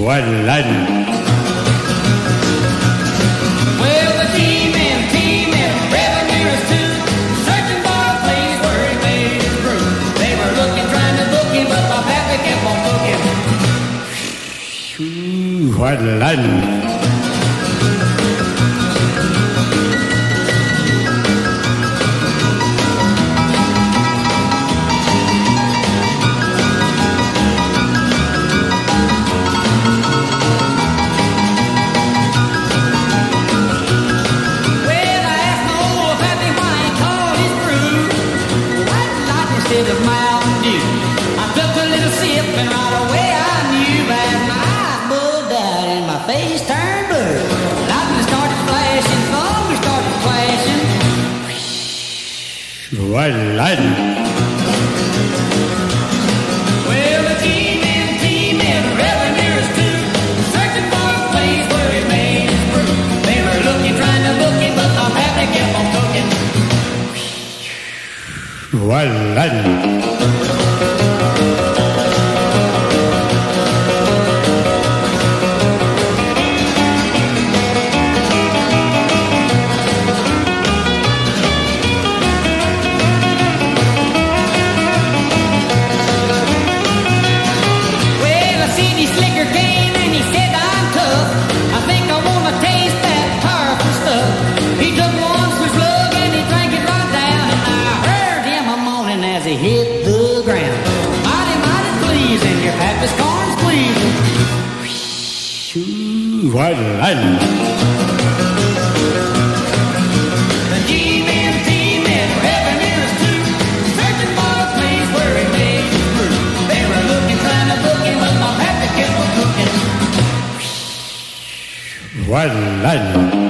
White lightning. Well, the team and revenuers too, searching for a place where he made his brew. They were looking, trying to book him, but my pappy kept on booking. White lightning. Of Mountain Dew, I took a little sip and right away I knew that my eyes bugged out and my face turned blue. Lightning started flashing, thunder started flashing. White lightning. Well, the team and revenuers too, searching for a place where he made his brew. They were looking, trying to book him, but my pappy kept on cooking. White lightning. Well, I seen his slicker came and he said, I'm tough. I think I want to taste that powerful stuff. He took one swig slug and he drank it right down, and I heard him a moaning as he hit the ground. Mighty, mighty pleasing, your pappy's corn's pleasing. White lightning. The team and revenuers too, searching for a place where he made his brew. They were looking, trying to book him, but my pappy kept on cooking. White lightning.